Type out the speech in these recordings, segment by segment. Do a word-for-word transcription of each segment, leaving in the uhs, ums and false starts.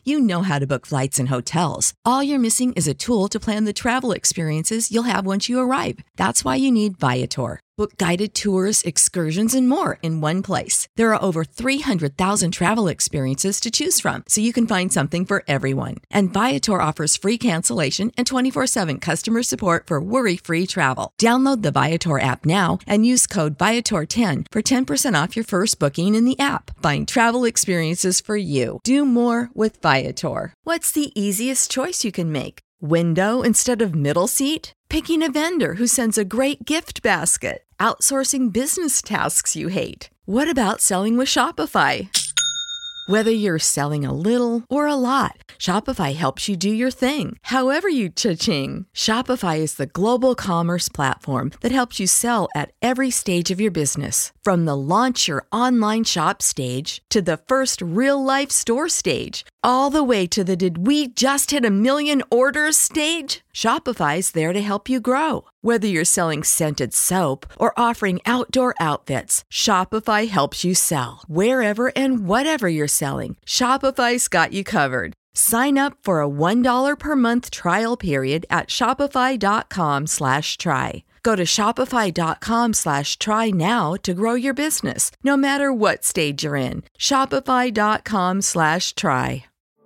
You know how to book flights and hotels. All you're missing is a tool to plan the travel experiences you'll have once you arrive. That's why you need Viator. Book guided tours, excursions, and more in one place. There are over three hundred thousand travel experiences to choose from, so you can find something for everyone. And Viator offers free cancellation and twenty-four seven customer support for worry-free travel. Download the Viator app now and use code Viator ten for ten percent off your first booking in the app. Find travel experiences for you. Do more with Viator. What's the easiest choice you can make? Window instead of middle seat? Picking a vendor who sends a great gift basket? Outsourcing business tasks you hate? What about selling with Shopify? Whether you're selling a little or a lot, Shopify helps you do your thing, however you cha-ching. Shopify is the global commerce platform that helps you sell at every stage of your business. From the launch your online shop stage to the first real-life store stage, all the way to the did we just hit a million orders stage. Shopify's there to help you grow. Whether you're selling scented soap or offering outdoor outfits, Shopify helps you sell. Wherever and whatever you're selling, Shopify's got you covered. Sign up for a one dollar per month trial period at shopify.com slash try. Go to shopify.com slash try now to grow your business, no matter what stage you're in. Shopify.com slash try.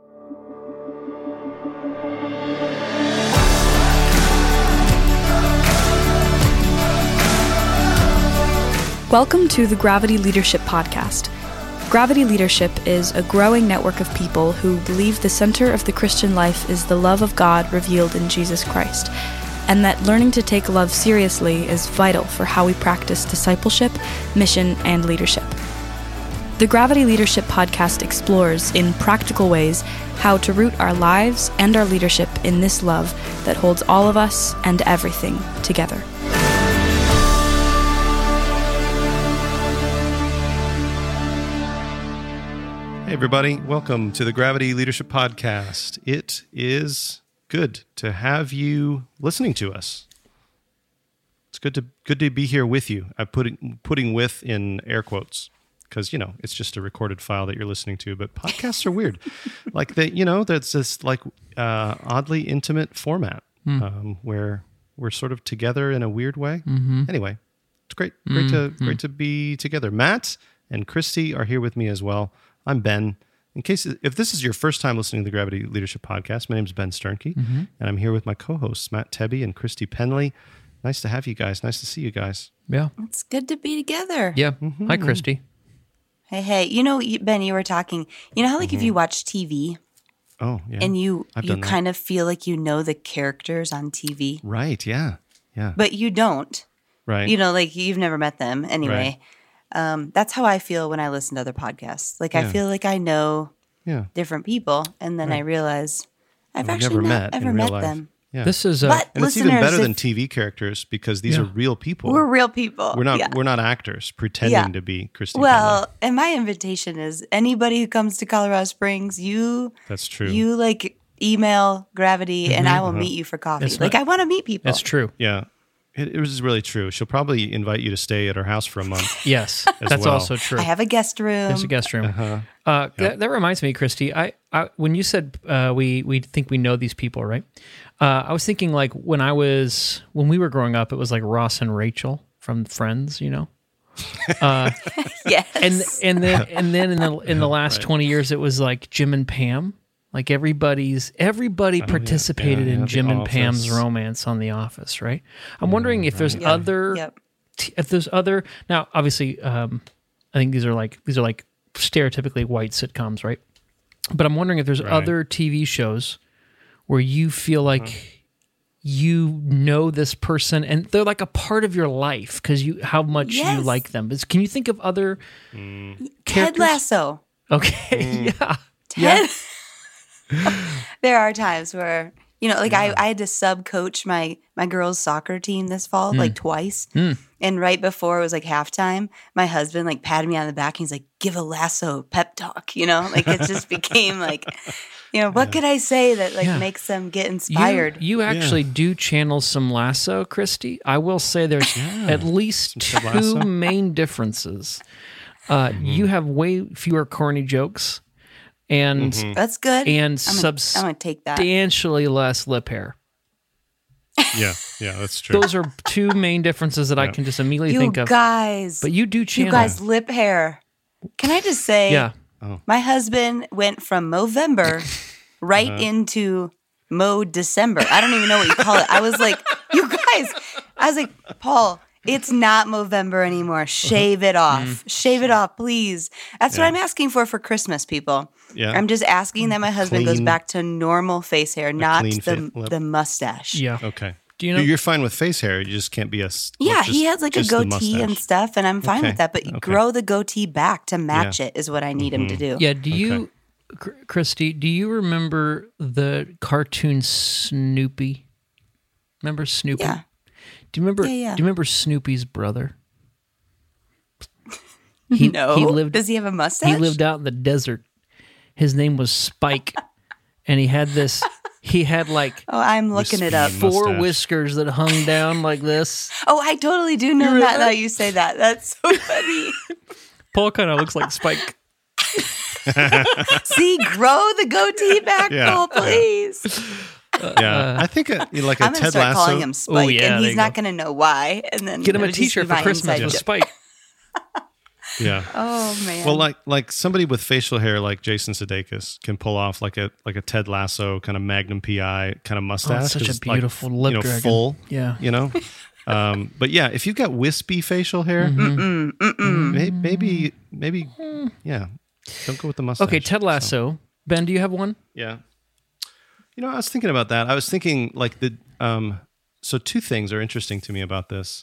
Welcome to the Gravity Leadership Podcast. Gravity Leadership is a growing network of people who believe the center of the Christian life is the love of God revealed in Jesus Christ, and that learning to take love seriously is vital for how we practice discipleship, mission, and leadership. The Gravity Leadership Podcast explores, in practical ways, how to root our lives and our leadership in this love that holds all of us and everything together. Hey everybody, welcome to the Gravity Leadership Podcast. It is good to have you listening to us. It's good to good to be here with you. I'm putting putting "with" in air quotes because, you know, it's just a recorded file that you're listening to. But podcasts are weird, like they, you know, that's this like uh, oddly intimate format mm. um, where we're sort of together in a weird way. Mm-hmm. Anyway, it's great, great mm-hmm. to great to be together. Matt and Christy are here with me as well. I'm Ben. In case if this is your first time listening to the Gravity Leadership Podcast, my name is Ben Sternke, mm-hmm. and I'm here with my co-hosts Matt Tebby and Christy Penley. Nice to have you guys. Nice to see you guys. Yeah, it's good to be together. Yeah. Mm-hmm. Hi, Christy. Hey, hey. You know, Ben, you were talking. You know how like mm-hmm. if you watch T V, oh yeah, and you I've you kind of feel like you know the characters on T V, right? Yeah, yeah. But you don't, right? You know, like you've never met them anyway. Right. Um, that's how I feel when I listen to other podcasts. Like yeah. I feel like I know yeah. different people, and then right. I realize I've well, actually never not met ever met life. them. Yeah. This is, uh, but and it's even better than T V characters because these yeah. are real people. We're real people. We're not. Yeah. We're not actors pretending yeah. to be Christy. Well, Penley. and my invitation is anybody who comes to Colorado Springs, you. That's true. You like email Gravity, mm-hmm. and I will uh-huh. meet you for coffee. That's like not, I want to meet people. That's true. Yeah. It, it was really true. She'll probably invite you to stay at her house for a month. Yes, that's well. also true. I have a guest room. There's a guest room. Uh-huh. Uh, yep. that, that reminds me, Christy. I, I when you said uh, we we think we know these people, right? Uh, I was thinking like when I was when we were growing up, it was like Ross and Rachel from Friends, you know. Uh, yes. And and then and then in the in the last right. twenty years, it was like Jim and Pam. Like everybody's, everybody oh, participated yeah, yeah, in yeah, Jim and Office. Pam's romance on The Office, right? I'm yeah, wondering if there's right. other, yep. t- if there's other. Now, obviously, um, I think these are like these are like stereotypically white sitcoms, right? But I'm wondering if there's right. other T V shows where you feel like uh-huh. you know this person and they're like a part of your life because you how much yes. you like them. Is, can you think of other mm. characters? Ted Lasso. Okay, mm. yeah, Ted. yeah. There are times where, you know, like yeah. I, I had to sub coach my, my girls' soccer team this fall, mm. like twice. Mm. And right before it was like halftime, my husband like patted me on the back. And he's like, give a Lasso pep talk, you know, like it just became like, you know, what yeah. could I say that like yeah. makes them get inspired? You, you actually yeah. do channel some Lasso, Christy. I will say there's yeah. at least two main differences. Uh, mm-hmm. You have way fewer corny jokes. and Mm-hmm. That's good. and I'm gonna, I'm gonna take that. substantially less lip hair. Yeah, yeah, that's true. Those are two main differences that I Yeah. can just immediately You think of. guys, But you do you channel. guys, lip hair. Can I just say, yeah. my husband went from Movember right Uh-huh. into Mo December. I don't even know what you call it. I was like, you guys, I was like, Paul, it's not Movember anymore. Shave it off. Mm. Shave it off, please. That's Yeah. what I'm asking for for Christmas, people. Yeah. I'm just asking that my husband goes Clean- back to normal face hair, not clean the, fa- lip. the mustache. Yeah. Okay. Do you know? You're fine with face hair. You just can't be a. s- Yeah, just- he has like a just the goatee and mustache. stuff, and I'm fine Okay, with that. But okay. grow the goatee back to match Yeah. it is what I need him to do. Yeah. Do you, Chr- Christy? Do you remember the cartoon Snoopy? Remember Snoopy? Yeah. Do you remember? Yeah, yeah. Do you remember Snoopy's brother? He, no. He lived. Does he have a mustache? He lived out in the desert. His name was Spike, and he had this. He had like Oh, I'm looking it up. Wispy four mustache. whiskers that hung down like this. Oh, I totally do know remember that that? now you say that. That's so funny. Paul kind of looks like Spike. See, grow the goatee back, Yeah. Paul, please. Yeah, I think a, you know, like a I'm going to Ted start Lasso. calling him Spike, yeah, and there he's you not go. going to know why. And then Get him a it'll just be T-shirt for my Christmas inside with joke. Spike. Yeah. Oh man. Well, like like somebody with facial hair like Jason Sudeikis can pull off like a like a Ted Lasso kind of Magnum P I kind of mustache. Oh, such a 'cause, beautiful like, lip you know, dragon. full. Yeah. You know. Um, but yeah, if you've got wispy facial hair, Mm-mm, mm-mm. may, maybe maybe yeah, don't go with the mustache. Okay, Ted So, Lasso. Ben, do you have one? yeah. You know, I was thinking about that. I was thinking like the um, so two things are interesting to me about this.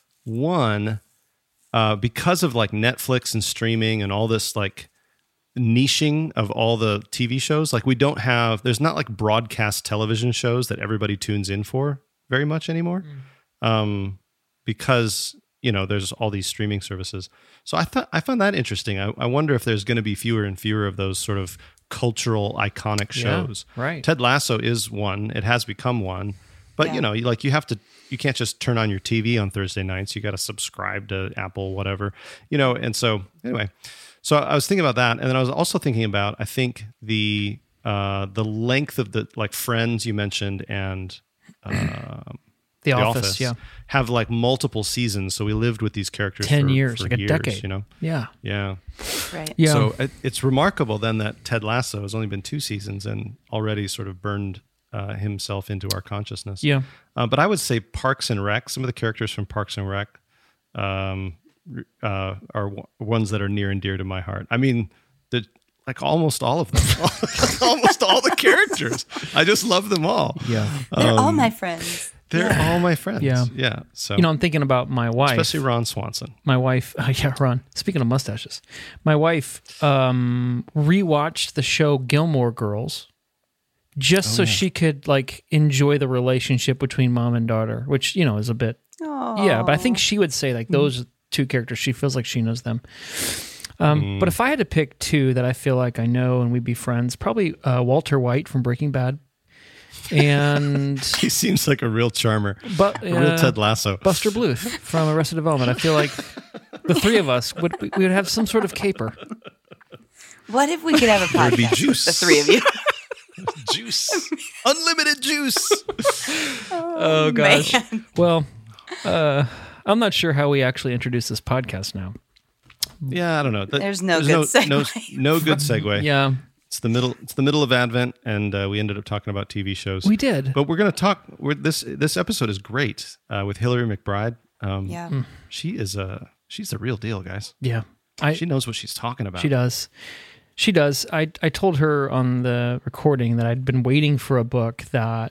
One. Uh, because of like Netflix and streaming and all this like niching of all the T V shows, like we don't have, there's not like broadcast television shows that everybody tunes in for very much anymore. Mm. Um, because, you know, there's all these streaming services. So I thought, I found that interesting. I, I wonder if there's going to be fewer and fewer of those sort of cultural iconic Yeah, shows. right. Ted Lasso is one. It has become one. But, Yeah. you know, you, like you have to, you can't just turn on your T V on Thursday nights. You got to subscribe to Apple, whatever, you know. And so, anyway, so I was thinking about that, and then I was also thinking about, I think the uh, the length of the like Friends you mentioned and uh, The, Office, yeah. have like multiple seasons. So we lived with these characters Ten for, years, for like a years, decade. you know. Yeah. Yeah. Right. Yeah. So it, it's remarkable then that Ted Lasso has only been two seasons and already sort of burned uh, himself into our consciousness. Yeah. Uh, but I would say Parks and Rec, some of the characters from Parks and Rec um, uh, are w- ones that are near and dear to my heart. I mean, the, like almost all of them, almost all the characters. I just love them all. Yeah. They're all Um, my friends. They're all my friends. Yeah. Yeah. So, You know, I'm thinking about my wife. especially Ron Swanson. My wife, uh, yeah, Ron. Speaking of mustaches, my wife um, rewatched the show Gilmore Girls just Oh, so she could like enjoy the relationship between mom and daughter, which you know is a bit, yeah. But I think she would say like those two characters, she feels like she knows them. Um, Mm. But if I had to pick two that I feel like I know and we'd be friends, probably uh, Walter White from Breaking Bad, and He seems like a real charmer, but a real uh, Ted Lasso. Buster Bluth from Arrested Development. I feel like the three of us would we would have some sort of caper. What if we could have a There would be podcast with juice. the three of you? Juice, unlimited juice. Oh gosh. Man. Well, uh, I'm not sure how we actually introduce this podcast now. Yeah, I don't know. That- There's no good no, segue. No, no good segue. Yeah, It's the middle. It's the middle of Advent, and uh, we ended up talking about T V shows. we did. But we're going to talk. We're, this this episode is great uh, with Hillary McBride. Um, Yeah. she is a she's the real deal, guys. Yeah, I She knows what she's talking about. she does. She does. I I told her on the recording that I'd been waiting for a book that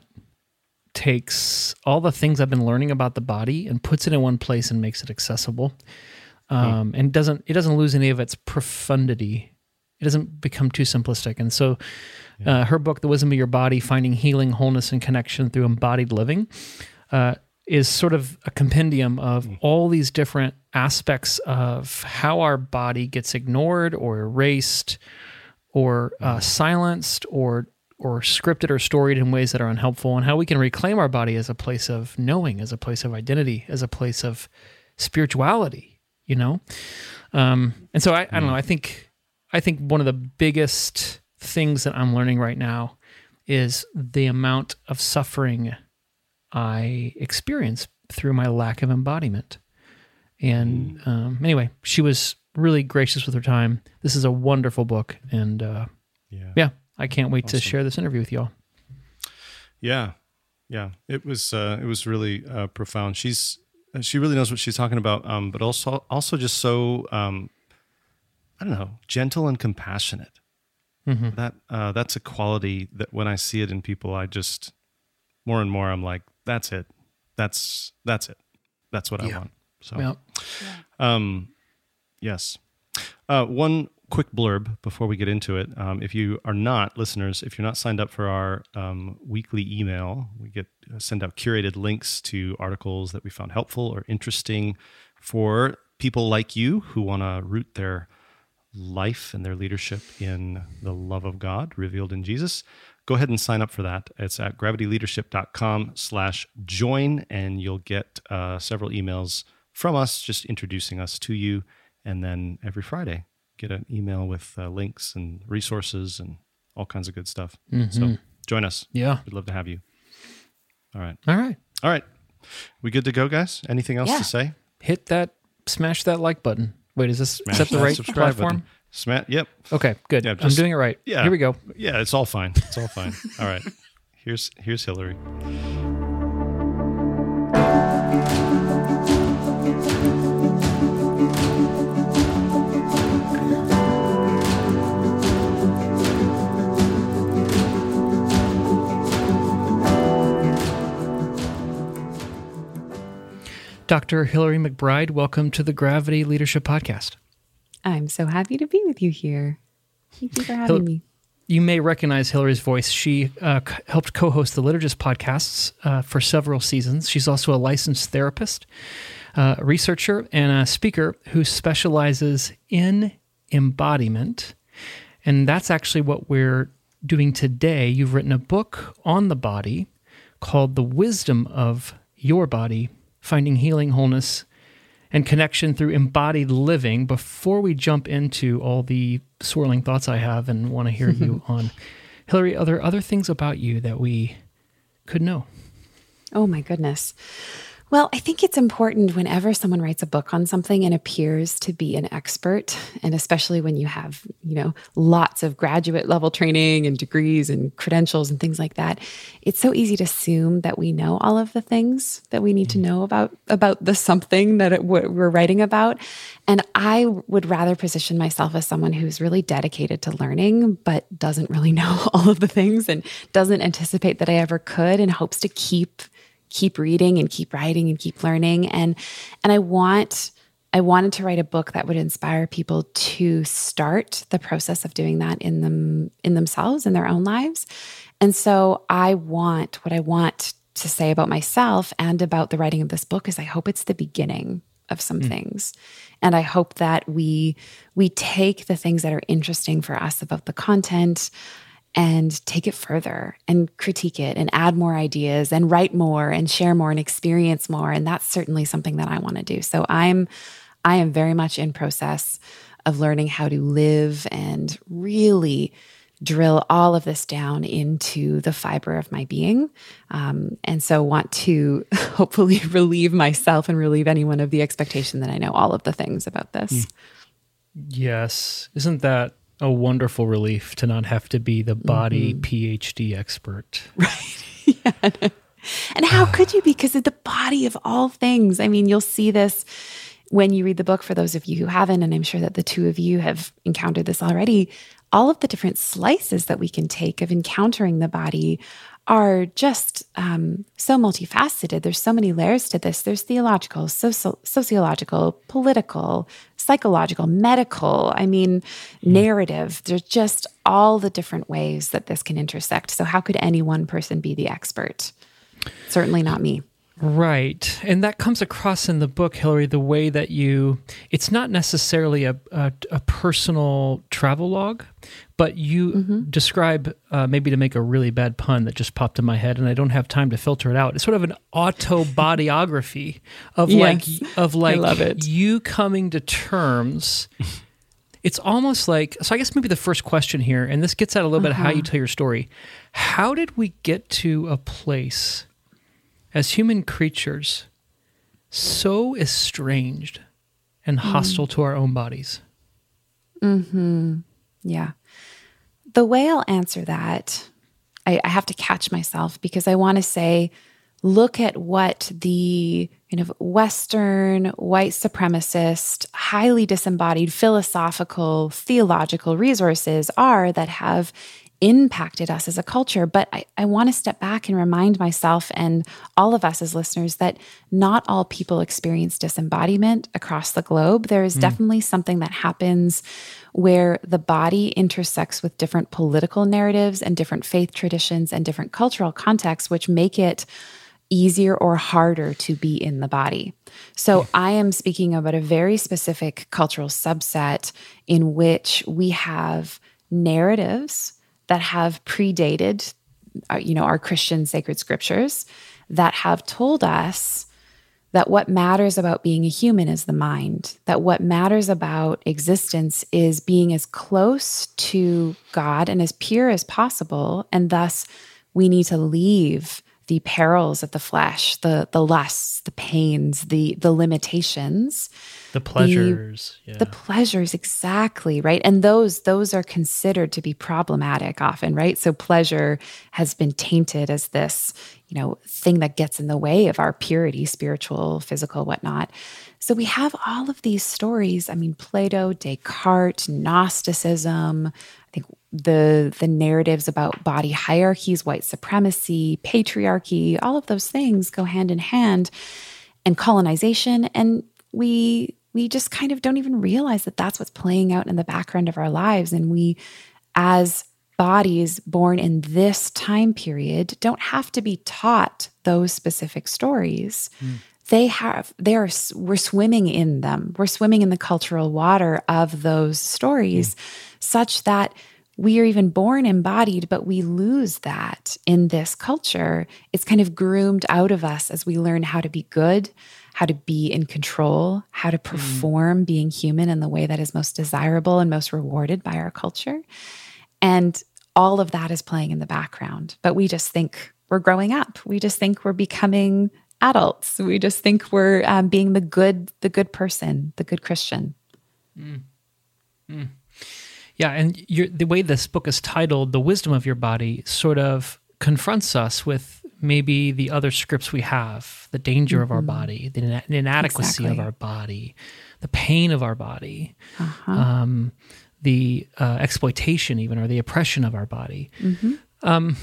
takes all the things I've been learning about the body and puts it in one place and makes it accessible. Um, and doesn't it doesn't lose any of its profundity. It doesn't become too simplistic. And so uh, her book, The Wisdom of Your Body, Finding Healing, Wholeness, and Connection Through Embodied Living, uh, is sort of a compendium of all these different aspects of how our body gets ignored or erased or uh, silenced or or scripted or storied in ways that are unhelpful, and how we can reclaim our body as a place of knowing, as a place of identity, as a place of spirituality, you know? Um, and so I, I don't know, I think I think one of the biggest things that I'm learning right now is the amount of suffering I experience through my lack of embodiment. And um, anyway, she was really gracious with her time. This is a wonderful book. And uh, yeah. yeah, I can't wait awesome. to share this interview with y'all. Yeah. Yeah. It was, uh, it was really uh, profound. She's, she really knows what she's talking about, um, but also, also just so, um, I don't know, gentle and compassionate. Mm-hmm. That, uh, that's a quality that when I see it in people, I just, more and more, I'm like, that's it. That's, that's it. That's what yeah. I want. So, yeah. um, yes. Uh, one quick blurb before we get into it. Um, if you are not, listeners, if you're not signed up for our um, weekly email, we get uh, send out curated links to articles that we found helpful or interesting for people like you who want to root their life and their leadership in the love of God revealed in Jesus. Go ahead and sign up for that. It's at gravityleadership.com slash join, and you'll get uh, several emails from us just introducing us to you. And then every Friday, get an email with uh, links and resources and all kinds of good stuff. Mm-hmm. So join us. Yeah. We'd love to have you. All right. All right. All right. We good to go, guys? Anything else yeah. to say? Hit that, smash that like button. Wait, is this smash is that the right platform? Button. Smash, yep. Okay, good. Yeah, just, I'm doing it right. Yeah. Here we go. Yeah, it's all fine. It's all fine. All right. Here's here's Hillary. Doctor Hillary McBride, welcome to the Gravity Leadership Podcast. I'm so happy to be with you here. Thank you for having Hil- me. You may recognize Hillary's voice. She uh, c- helped co-host the Liturgist podcasts uh, for several seasons. She's also a licensed therapist, uh, a researcher, and a speaker who specializes in embodiment. And that's actually what we're doing today. You've written a book on the body called The Wisdom of Your Body, Finding Healing, Wholeness, and Connection Through Embodied Living. Before we jump into all the swirling thoughts I have and want to hear you on, Hillary, are there other things about you that we could know? Oh my goodness. Well, I think it's important whenever someone writes a book on something and appears to be an expert, and especially when you have, you know, lots of graduate level training and degrees and credentials and things like that, it's so easy to assume that we know all of the things that we need to know about, about the something that it, we're writing about. And I would rather position myself as someone who's really dedicated to learning, but doesn't really know all of the things and doesn't anticipate that I ever could, and hopes to keep keep reading and keep writing and keep learning. And, and I want, I wanted to write a book that would inspire people to start the process of doing that in them, in themselves, in their own lives. And so I want, what I want to say about myself and about the writing of this book is I hope it's the beginning of some mm. things. And I hope that we, we take the things that are interesting for us about the content and take it further and critique it and add more ideas and write more and share more and experience more. And that's certainly something that I want to do. So I'm, I am very much in process of learning how to live and really drill all of this down into the fiber of my being. Um, and so want to hopefully relieve myself and relieve anyone of the expectation that I know all of the things about this. Yes. Isn't that a wonderful relief to not have to be the body mm-hmm. P H D expert? Right. Yeah. And how could you be? Because of the body of all things. I mean, you'll see this when you read the book, for those of you who haven't, and I'm sure that the two of you have encountered this already. All of the different slices that we can take of encountering the body are just um, so multifaceted. There's so many layers to this. There's theological, soci- sociological, political, psychological, medical, I mean, narrative. There's just all the different ways that this can intersect. So how could any one person be the expert? Certainly not me. Right. And that comes across in the book, Hillary, the way that you, it's not necessarily a, a, a personal travel log, but you mm-hmm. describe, uh, maybe to make a really bad pun that just popped in my head and I don't have time to filter it out. It's sort of an autobiography of yes, like, of like I love it. You coming to terms it's almost like, so I guess maybe the first question here, and this gets at a little uh-huh. bit of how you tell your story. How did we get to a place as human creatures so estranged and hostile mm. to our own bodies? Mm-hmm. Yeah. The way I'll answer that, I, I have to catch myself because I want to say, look at what the kind of Western, white supremacist, highly disembodied philosophical, theological resources are that have impacted us as a culture. But I, I want to step back and remind myself and all of us as listeners that not all people experience disembodiment across the globe. There is mm. definitely something that happens where the body intersects with different political narratives and different faith traditions and different cultural contexts, which make it easier or harder to be in the body. So I am speaking about a very specific cultural subset in which we have narratives that have predated, uh, you know, our Christian sacred scriptures that have told us that what matters about being a human is the mind, that what matters about existence is being as close to God and as pure as possible, and thus we need to leave the perils of the flesh, the the lusts, the pains, the the limitations, the pleasures, the, yeah. the pleasures, exactly, right? And those those are considered to be problematic often, right? So pleasure has been tainted as this, you know, thing that gets in the way of our purity, spiritual, physical, whatnot. So we have all of these stories. I mean, Plato, Descartes, Gnosticism, I think the the narratives about body hierarchies, white supremacy, patriarchy, all of those things go hand in hand, and colonization. And we we just kind of don't even realize that that's what's playing out in the background of our lives. And we, as bodies born in this time period, don't have to be taught those specific stories. Mm. They have, they are, we're swimming in them. We're swimming in the cultural water of those stories, mm. such that we are even born embodied, but we lose that in this culture. It's kind of groomed out of us as we learn how to be good, how to be in control, how to perform mm. being human in the way that is most desirable and most rewarded by our culture. And all of that is playing in the background. But we just think we're growing up. We just think we're becoming adults. We just think we're um, being the good, the good person, the good Christian. Mm. Mm. Yeah, and you're, the way this book is titled, The Wisdom of Your Body, sort of confronts us with maybe the other scripts we have, the danger mm-hmm. of our body, the ina- inadequacy exactly. of our body, the pain of our body, uh-huh. um, the uh, exploitation even, or the oppression of our body. Mm-hmm. Um,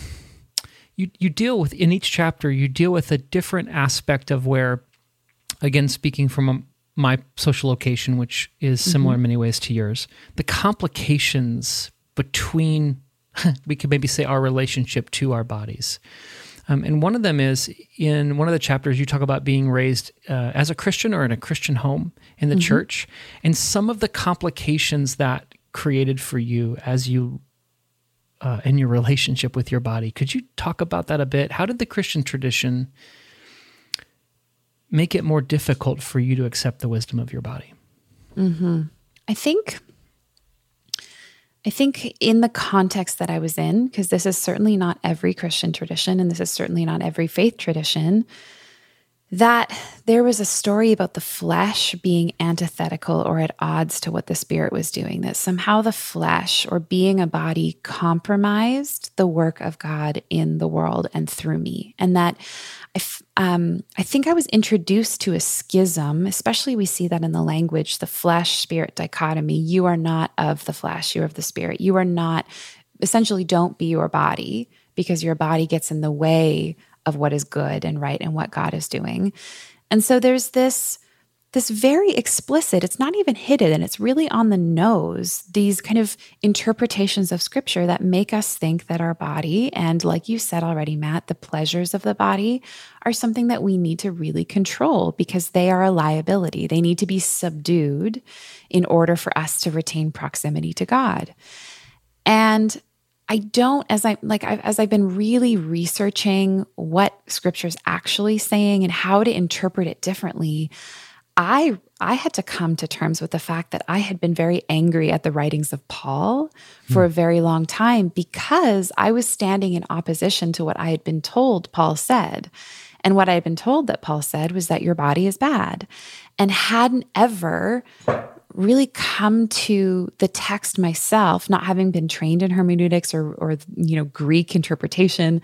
you you deal with, in each chapter, you deal with a different aspect of where, again, speaking from a my social location, which is similar mm-hmm. in many ways to yours, the complications between, we could maybe say, our relationship to our bodies. Um, and one of them is, in one of the chapters, you talk about being raised uh, as a Christian or in a Christian home in the mm-hmm. church, and some of the complications that created for you as you, uh, in your relationship with your body. Could you talk about that a bit? How did the Christian tradition make it more difficult for you to accept the wisdom of your body? Mm-hmm. I think, I think in the context that I was in, because this is certainly not every Christian tradition, and this is certainly not every faith tradition, that there was a story about the flesh being antithetical or at odds to what the spirit was doing, that somehow the flesh or being a body compromised the work of God in the world and through me. And that I, um, I think I was introduced to a schism, especially we see that in the language, the flesh-spirit dichotomy. You are not of the flesh, you are of the spirit. You are not, essentially don't be your body, because your body gets in the way of what is good and right and what God is doing. And so there's this, this very explicit, it's not even hidden, and it's really on the nose, these kind of interpretations of scripture that make us think that our body, and like you said already, Matt, the pleasures of the body are something that we need to really control because they are a liability. They need to be subdued in order for us to retain proximity to God. And I don't, as I like, I've, as I've been really researching what Scripture's actually saying and how to interpret it differently, I I had to come to terms with the fact that I had been very angry at the writings of Paul for mm. a very long time because I was standing in opposition to what I had been told Paul said. And what I had been told that Paul said was that your body is bad, and hadn't ever really come to the text myself, not having been trained in hermeneutics or, or you know, Greek interpretation.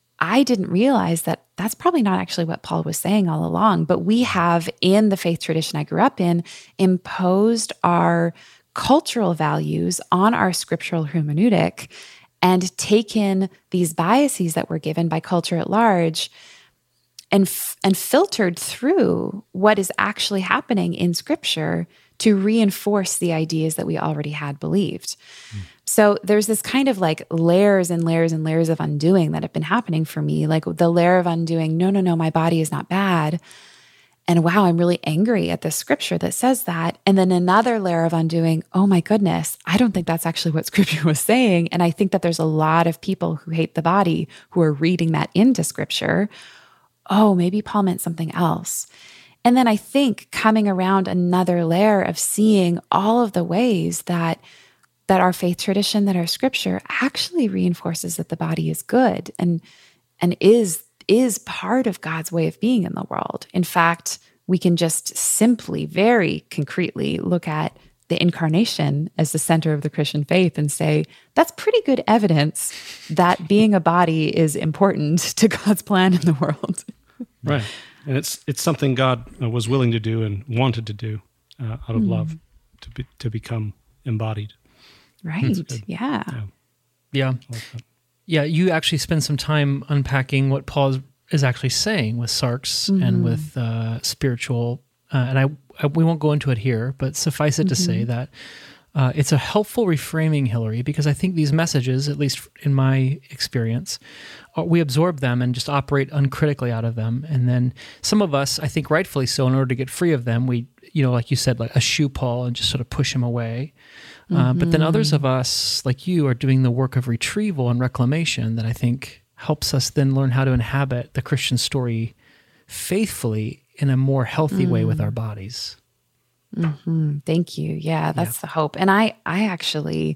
I didn't realize that that's probably not actually what Paul was saying all along. But we have, in the faith tradition I grew up in, imposed our cultural values on our scriptural hermeneutic and taken these biases that were given by culture at large and f- and filtered through what is actually happening in Scripture to reinforce the ideas that we already had believed. Mm. So there's this kind of like layers and layers and layers of undoing that have been happening for me. Like the layer of undoing, no, no, no, my body is not bad. And wow, I'm really angry at this scripture that says that. And then another layer of undoing, oh my goodness, I don't think that's actually what scripture was saying. And I think that there's a lot of people who hate the body who are reading that into scripture. Oh, maybe Paul meant something else. And then I think coming around another layer of seeing all of the ways that that our faith tradition, that our scripture actually reinforces that the body is good and and is is part of God's way of being in the world. In fact, we can just simply, very concretely look at the incarnation as the center of the Christian faith and say, that's pretty good evidence that being a body is important to God's plan in the world. Right. And it's it's something God uh, was willing to do and wanted to do uh, out of mm. love, to be, to become embodied. Right. Yeah. Yeah. Yeah. Like yeah. You actually spend some time unpacking what Paul is, is actually saying with sarx mm-hmm. and with uh, spiritual, uh, and I, I we won't go into it here, but suffice it mm-hmm. to say that uh, it's a helpful reframing, Hillary, because I think these messages, at least in my experience, uh, we absorb them and just operate uncritically out of them. And then some of us, I think rightfully so, in order to get free of them, we, you know, like you said, like a shoe Paul and just sort of push him away. Uh, but then others of us, like you, are doing the work of retrieval and reclamation that I think helps us then learn how to inhabit the Christian story faithfully in a more healthy mm. way with our bodies. Mm-hmm. Thank you. Yeah, that's yeah. the hope. And I, I actually,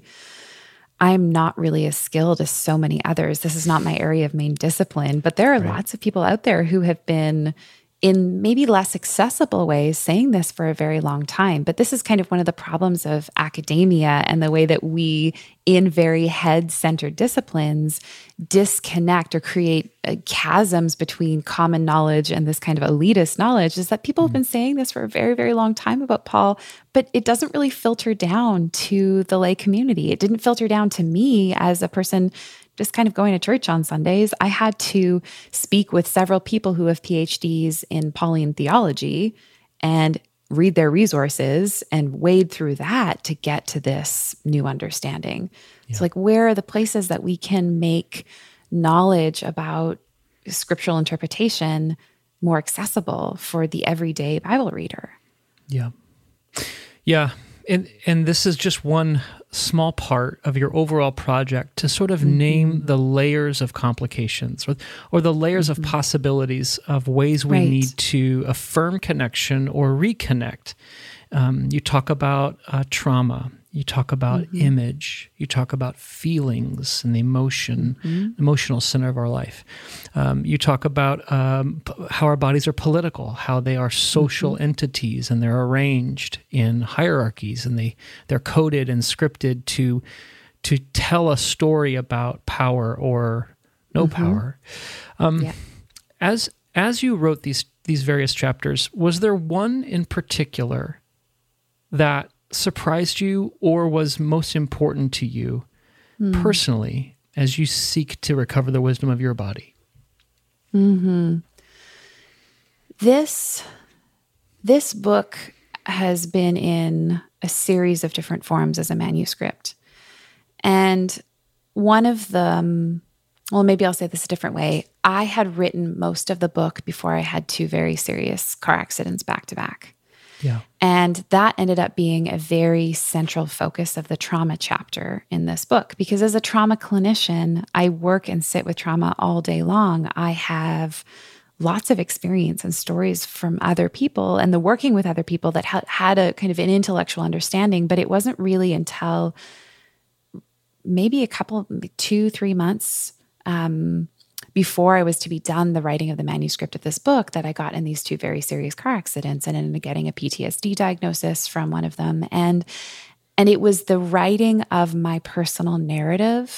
I'm not really as skilled as so many others. This is not my area of main discipline, but there are right. lots of people out there who have been in maybe less accessible ways saying this for a very long time. But this is kind of one of the problems of academia and the way that we, in very head-centered disciplines, disconnect or create uh, chasms between common knowledge and this kind of elitist knowledge, is that people mm-hmm. have been saying this for a very, very long time about Paul, but it doesn't really filter down to the lay community. It didn't filter down to me as a person just kind of going to church on Sundays. I had to speak with several people who have P H Ds in Pauline theology and read their resources and wade through that to get to this new understanding. Yeah. So like, where are the places that we can make knowledge about scriptural interpretation more accessible for the everyday Bible reader? Yeah. Yeah. And and this is just one small part of your overall project to sort of mm-hmm. name the layers of complications or, or the layers mm-hmm. of possibilities of ways we right. need to affirm connection or reconnect. Um, you talk about uh, trauma. You talk about mm-hmm. image. You talk about feelings and the emotion, mm-hmm. emotional center of our life. Um, you talk about um, p- how our bodies are political, how they are social mm-hmm. entities, and they're arranged in hierarchies, and they they're coded and scripted to to tell a story about power or no mm-hmm. power. Um, yeah. As as you wrote these these various chapters, was there one in particular that surprised you or was most important to you mm. personally as you seek to recover the wisdom of your body? Mm-hmm. This, this book has been in a series of different forms as a manuscript. And one of them, well, maybe I'll say this a different way. I had written most of the book before I had two very serious car accidents back to back. Yeah. And that ended up being a very central focus of the trauma chapter in this book, because as a trauma clinician, I work and sit with trauma all day long. I have lots of experience and stories from other people and the working with other people that had, had a kind of an intellectual understanding. But it wasn't really until maybe a couple, two, three months um, before I was to be done the writing of the manuscript of this book that I got in these two very serious car accidents and ended up getting a P T S D diagnosis from one of them. And, and it was the writing of my personal narrative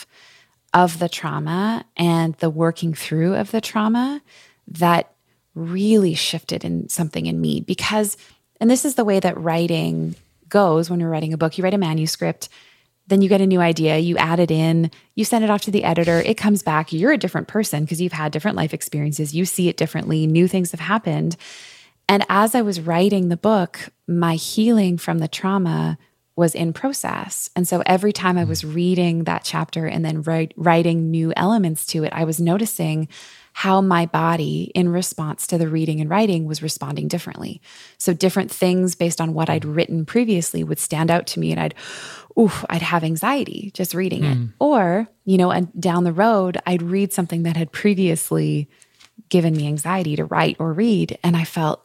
of the trauma and the working through of the trauma that really shifted in something in me. Because, and this is the way that writing goes when you're writing a book, you write a manuscript, then you get a new idea, you add it in, you send it off to the editor, it comes back, you're a different person because you've had different life experiences, you see it differently, new things have happened. And as I was writing the book, my healing from the trauma was in process. And so every time I was reading that chapter and then write, writing new elements to it, I was noticing how my body in response to the reading and writing was responding differently. So different things based on what I'd written previously would stand out to me and I'd, oof, I'd have anxiety just reading mm. it. Or, you know, and down the road, I'd read something that had previously given me anxiety to write or read. And I felt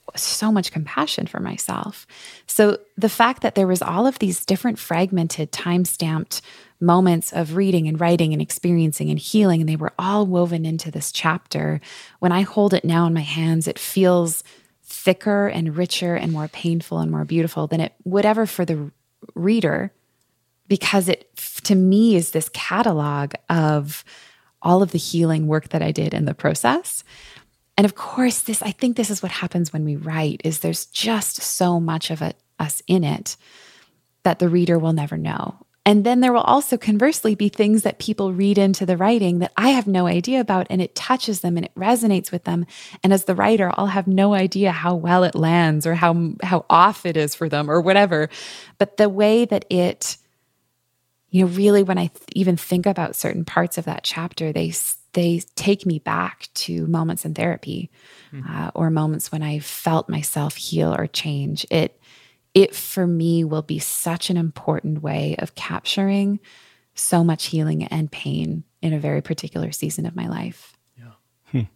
so much compassion for myself. So the fact that there was all of these different fragmented, time-stamped moments of reading and writing and experiencing and healing, and they were all woven into this chapter. When I hold it now in my hands, it feels thicker and richer and more painful and more beautiful than it would ever for the reader, because it, to me, is this catalog of all of the healing work that I did in the process. And of course, this, I think this is what happens when we write, is there's just so much of it, us in it that the reader will never know. And then there will also conversely be things that people read into the writing that I have no idea about, and it touches them and it resonates with them. And as the writer, I'll have no idea how well it lands or how, how off it is for them or whatever. But the way that it, you know, really when I th- even think about certain parts of that chapter, they they take me back to moments in therapy mm-hmm. uh, or moments when I felt myself heal or change. It, it for me will be such an important way of capturing so much healing and pain in a very particular season of my life. Yeah. Hmm.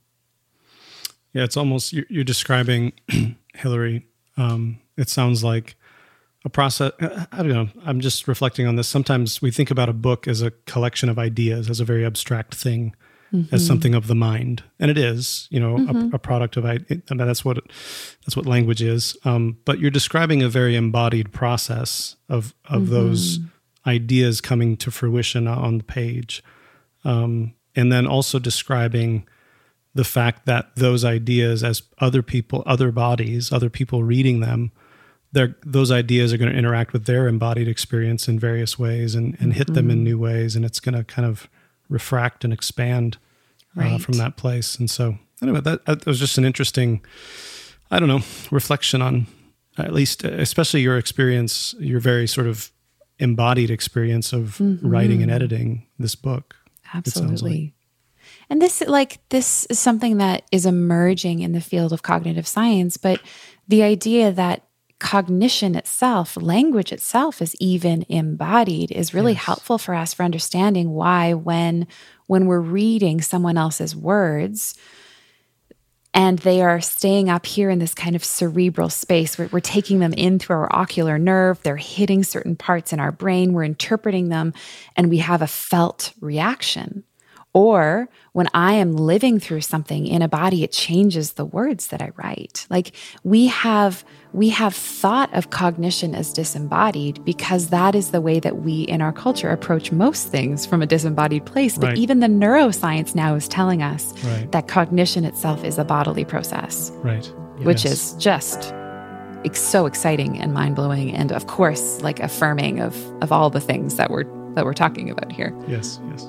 Yeah, it's almost, you're, you're describing, Hillary, um, it sounds like a process. I don't know. I'm just reflecting on this. Sometimes we think about a book as a collection of ideas, as a very abstract thing. Mm-hmm. As something of the mind, and it is, you know, mm-hmm. a, a product of. I mean, that's what that's what language is. Um, but you're describing a very embodied process of of mm-hmm. those ideas coming to fruition on the page, um, and then also describing the fact that those ideas, as other people, other bodies, other people reading them, those ideas are going to interact with their embodied experience in various ways and, and hit mm-hmm. them in new ways, and it's going to kind of refract and expand right. uh, from that place. And so anyway, that, that was just an interesting, I don't know, reflection on at least, especially your experience, your very sort of embodied experience of mm-hmm. writing and editing this book. Absolutely. Like. And this, like, this is something that is emerging in the field of cognitive science, but the idea that cognition itself, language itself is even embodied is really yes. helpful for us for understanding why when when we're reading someone else's words and they are staying up here in this kind of cerebral space where we're taking them in through our ocular nerve, they're hitting certain parts in our brain, we're interpreting them, and we have a felt reaction. Or when I am living through something in a body, it changes the words that I write. Like we have, we have thought of cognition as disembodied because that is the way that we in our culture approach most things from a disembodied place. But right. even the neuroscience now is telling us right. that cognition itself is a bodily process. Right. Which yes. is just it's so exciting and mind-blowing. And of course, like affirming of, of all the things that we're, that we're talking about here. Yes, yes.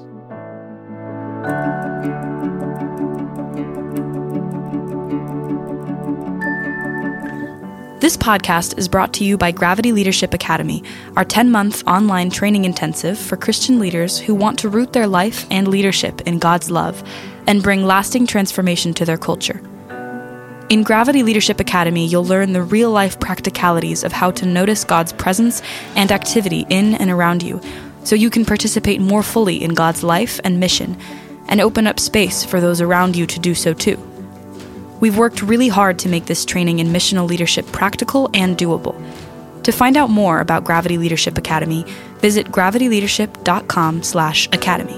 This podcast is brought to you by Gravity Leadership Academy, our ten-month online training intensive for Christian leaders who want to root their life and leadership in God's love and bring lasting transformation to their culture. In Gravity Leadership Academy, you'll learn the real-life practicalities of how to notice God's presence and activity in and around you, so you can participate more fully in God's life and mission, and open up space for those around you to do so too. We've worked really hard to make this training in missional leadership practical and doable. To find out more about Gravity Leadership Academy, visit gravityleadership.com slash academy.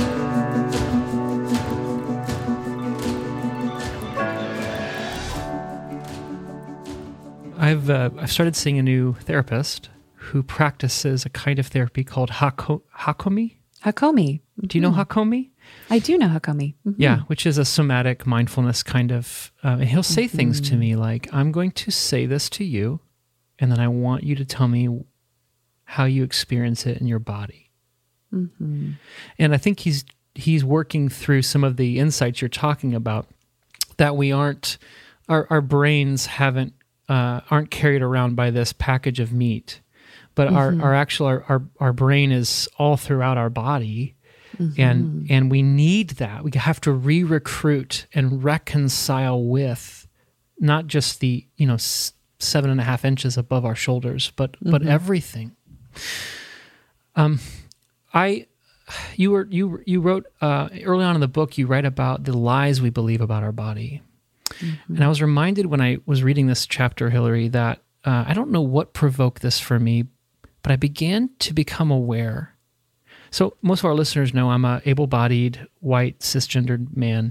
I've uh, I've started seeing a new therapist who practices a kind of therapy called hako- Hakomi. Hakomi. Mm-hmm. Do you know Hakomi? I do know Hakomi. Mm-hmm. Yeah, which is a somatic mindfulness kind of, uh, and he'll say mm-hmm. things to me like, I'm going to say this to you, and then I want you to tell me how you experience it in your body. Mm-hmm. And I think he's he's working through some of the insights you're talking about, that we aren't, our, our brains haven't, uh, aren't carried around by this package of meat, but mm-hmm. our, our actual, our, our, our brain is all throughout our body. Mm-hmm. And and we need that. We have to re-recruit and reconcile with not just the, you know, s- seven and a half inches above our shoulders, but mm-hmm. but everything. Um, I, you were you you wrote uh, early on in the book. You write about the lies we believe about our body, mm-hmm. and I was reminded when I was reading this chapter, Hillary, that uh, I don't know what provoked this for me, but I began to become aware. So most of our listeners know I'm a able-bodied, white, cisgendered man.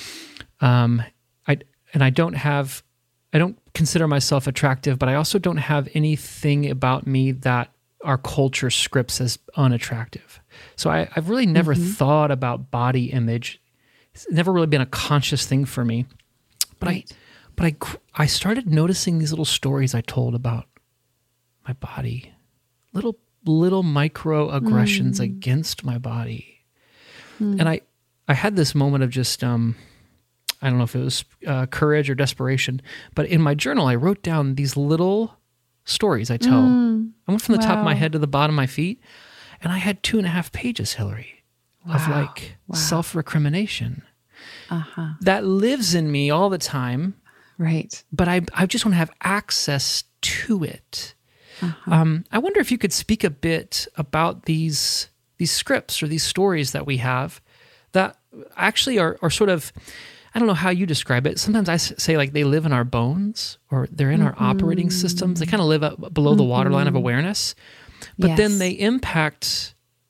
Um, I and I don't have, I don't consider myself attractive, but I also don't have anything about me that our culture scripts as unattractive. So I, I've really never mm-hmm. thought about body image. It's never really been a conscious thing for me. But right. I, but I, I started noticing these little stories I told about my body, little. little microaggressions mm. against my body. Mm. And I, I had this moment of just, um, I don't know if it was uh, courage or desperation, but in my journal, I wrote down these little stories I tell. Mm. I went from the wow. top of my head to the bottom of my feet, and I had two and a half pages, Hillary, wow. of like wow. self-recrimination. Uh-huh. That lives in me all the time. Right. But I, I just want to have access to it. Uh-huh. Um, I wonder if you could speak a bit about these these scripts or these stories that we have that actually are, are sort of, I don't know how you describe it. Sometimes I say like they live in our bones or they're in mm-hmm. our operating systems. They kind of live up below mm-hmm. the waterline of awareness, but yes. then they impact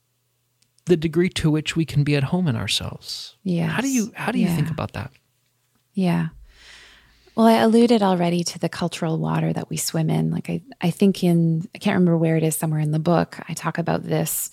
the degree to which we can be at home in ourselves. Yes. How do you how do you yeah. think about that? Yeah. Well, I alluded already to the cultural water that we swim in. Like I, I think in, I can't remember where it is, somewhere in the book, I talk about this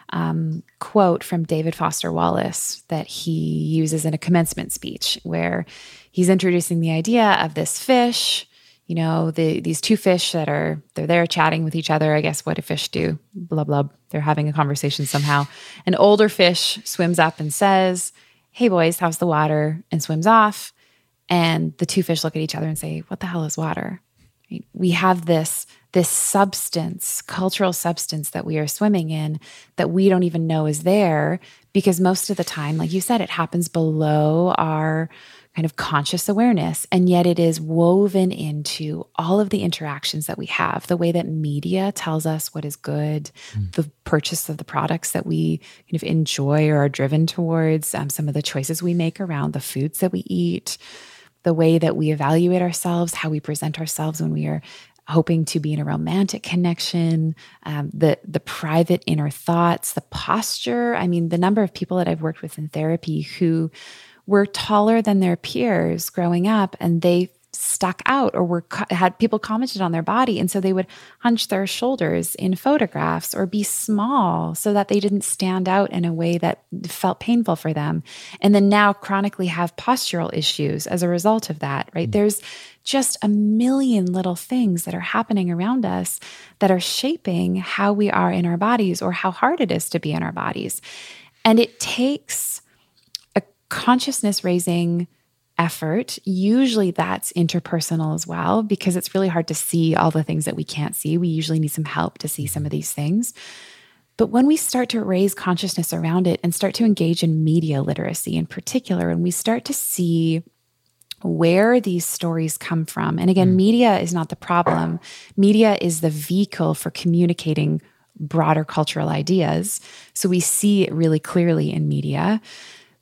um, quote from David Foster Wallace that he uses in a commencement speech where he's introducing the idea of this fish, you know, the, these two fish that are, they're there chatting with each other. I guess what do fish do? Blah, blah. They're having a conversation somehow. An older fish swims up and says, "Hey boys, how's the water?" and swims off. And the two fish look at each other and say, "What the hell is water?" Right? We have this, this substance, cultural substance that we are swimming in that we don't even know is there because most of the time, like you said, it happens below our kind of conscious awareness. And yet it is woven into all of the interactions that we have, the way that media tells us what is good, mm. the purchase of the products that we kind of enjoy or are driven towards, um, some of the choices we make around the foods that we eat, the way that we evaluate ourselves, how we present ourselves when we are hoping to be in a romantic connection, um, the the private inner thoughts, the posture. I mean, the number of people that I've worked with in therapy who were taller than their peers growing up, and they stuck out or were had people commented on their body, and so they would hunch their shoulders in photographs or be small so that they didn't stand out in a way that felt painful for them, and then now chronically have postural issues as a result of that, right? Mm-hmm. There's just a million little things that are happening around us that are shaping how we are in our bodies or how hard it is to be in our bodies. And it takes a consciousness raising effort. Usually that's interpersonal as well, because it's really hard to see all the things that we can't see. We usually need some help to see some of these things. But when we start to raise consciousness around it and start to engage in media literacy in particular, and we start to see where these stories come from, and again, media is not the problem. Media is the vehicle for communicating broader cultural ideas. So we see it really clearly in media.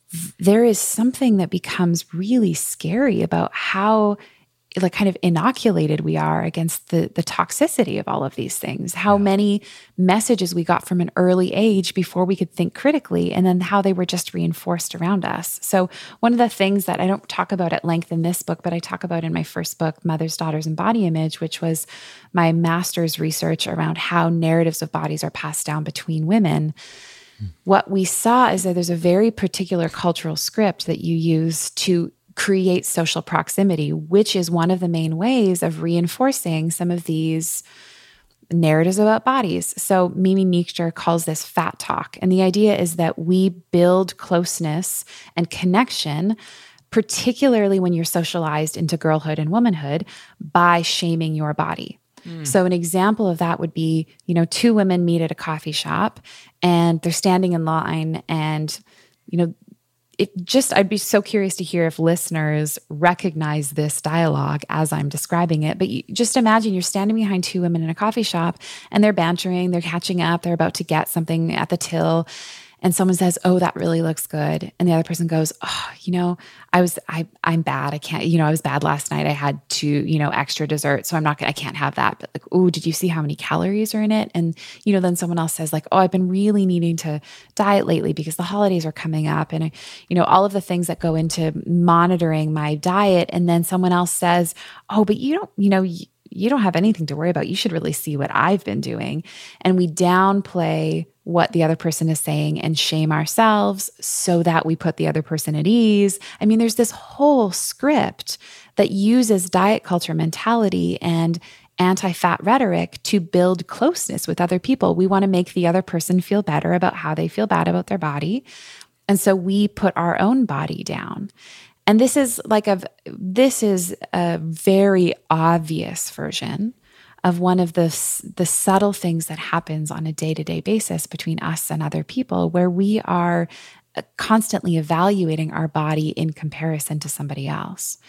th- there is something that becomes really scary about how like kind of inoculated we are against the the toxicity of all of these things, how yeah. many messages we got from an early age before we could think critically, and then how they were just reinforced around us. So one of the things that I don't talk about at length in this book, but I talk about in my first book, Mothers, Daughters, and Body Image, which was my master's research around how narratives of bodies are passed down between women. Hmm. What we saw is that there's a very particular cultural script that you use to create social proximity, which is one of the main ways of reinforcing some of these narratives about bodies. So Mimi Nietzsche calls this fat talk. And the idea is that we build closeness and connection, particularly when you're socialized into girlhood and womanhood, by shaming your body. Mm. So an example of that would be, you know, two women meet at a coffee shop and they're standing in line and, you know, It just, I'd be so curious to hear if listeners recognize this dialogue as I'm describing it. But you, just imagine you're standing behind two women in a coffee shop and they're bantering, they're catching up, they're about to get something at the till. And someone says, "Oh, that really looks good." And the other person goes, "Oh, you know, I was, I, I'm bad. I can't, you know, I was bad last night. I had two, you know, extra dessert. So I'm not gonna, I can't have that." But like, "Oh, did you see how many calories are in it?" And, you know, then someone else says like, "Oh, I've been really needing to diet lately because the holidays are coming up." And, you know, all of the things that go into monitoring my diet. And then someone else says, "Oh, but you don't, you know, you, you don't have anything to worry about. You should really see what I've been doing." And we downplay what the other person is saying and shame ourselves so that we put the other person at ease. I mean, there's this whole script that uses diet culture mentality and anti-fat rhetoric to build closeness with other people. We want to make the other person feel better about how they feel bad about their body. And so we put our own body down. And this is like a, this is a very obvious version of one of the, the subtle things that happens on a day-to-day basis between us and other people, where we are constantly evaluating our body in comparison to somebody else.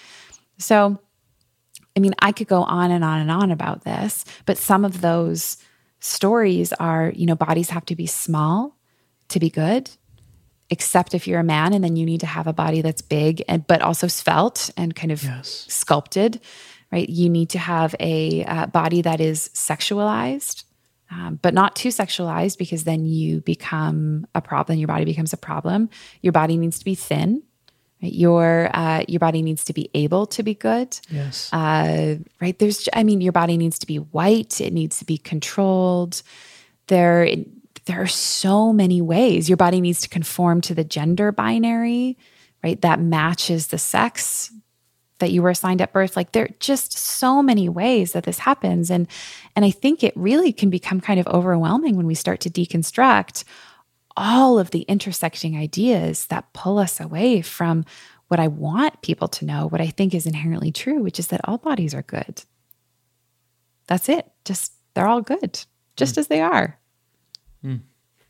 So, I mean, I could go on and on and on about this, but some of those stories are, you know, bodies have to be small to be good, except if you're a man, and then you need to have a body that's big and but also svelte and kind of yes. sculpted. Right? You need to have a uh, body that is sexualized, um, but not too sexualized, because then you become a problem. Your body becomes a problem. Your body needs to be thin. Right? Your uh, your body needs to be able to be good. Yes. Uh, right? There's, I mean, your body needs to be white. It needs to be controlled. There, there are so many ways. Your body needs to conform to the gender binary, right? That matches the sex that you were assigned at birth. Like, there are just so many ways that this happens. And, and I think it really can become kind of overwhelming when we start to deconstruct all of the intersecting ideas that pull us away from what I want people to know, what I think is inherently true, which is that all bodies are good. That's it. Just, they're all good, just mm. as they are. Mm.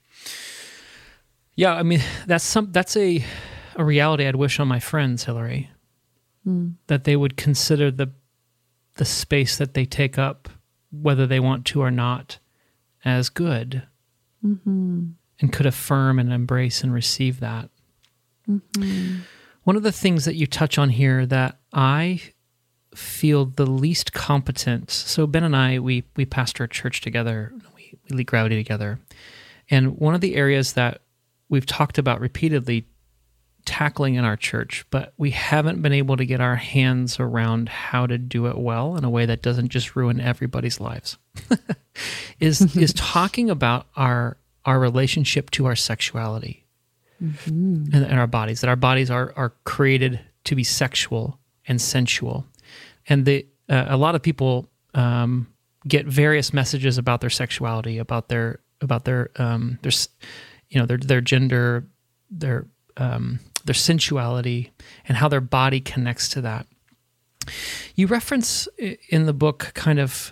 Yeah. I mean, that's some, that's a, a reality I'd wish on my friends, Hillary. Mm. That they would consider the the space that they take up, whether they want to or not, as good, mm-hmm. and could affirm and embrace and receive that. Mm-hmm. One of the things that you touch on here that I feel the least competent, so Ben and I, we we pastor a church together, we, we lead Gravity together, and one of the areas that we've talked about repeatedly tackling in our church, but we haven't been able to get our hands around how to do it well in a way that doesn't just ruin everybody's lives, is is talking about our our relationship to our sexuality mm-hmm. and, and our bodies, that our bodies are are created to be sexual and sensual. And the uh, a lot of people um, get various messages about their sexuality, about their about their um, their you know their their gender, their um, their sensuality, and how their body connects to that. You reference in the book kind of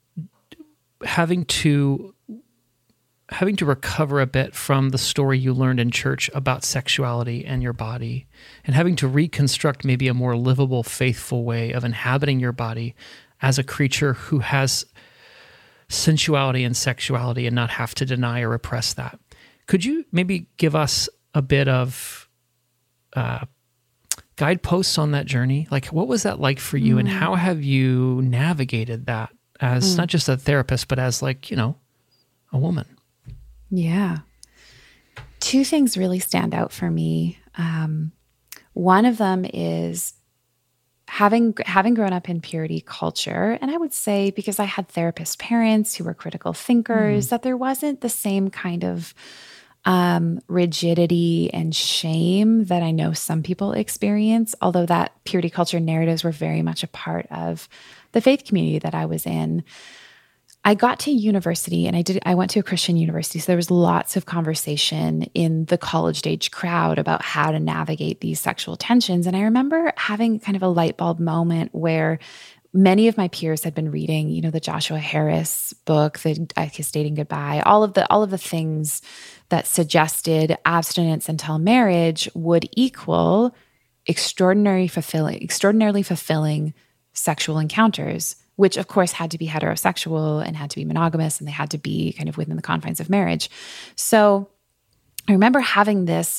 having to having to recover a bit from the story you learned in church about sexuality and your body, and having to reconstruct maybe a more livable, faithful way of inhabiting your body as a creature who has sensuality and sexuality and not have to deny or repress that. Could you maybe give us a bit of uh, guideposts on that journey? Like, what was that like for you, mm. and how have you navigated that as mm. not just a therapist, but as like, you know, a woman? Yeah. Two things really stand out for me. Um, one of them is having having grown up in purity culture, and I would say because I had therapist parents who were critical thinkers, mm. that there wasn't the same kind of um, rigidity and shame that I know some people experience, although that purity culture narratives were very much a part of the faith community that I was in. I got to university and I did, I went to a Christian university. So there was lots of conversation in the college age crowd about how to navigate these sexual tensions. And I remember having kind of a light bulb moment where many of my peers had been reading, you know, the Joshua Harris book, the I Kiss Dating Goodbye, all of the, all of the things that suggested abstinence until marriage would equal extraordinary fulfilling, extraordinarily fulfilling sexual encounters, which of course had to be heterosexual and had to be monogamous, and they had to be kind of within the confines of marriage. So I remember having this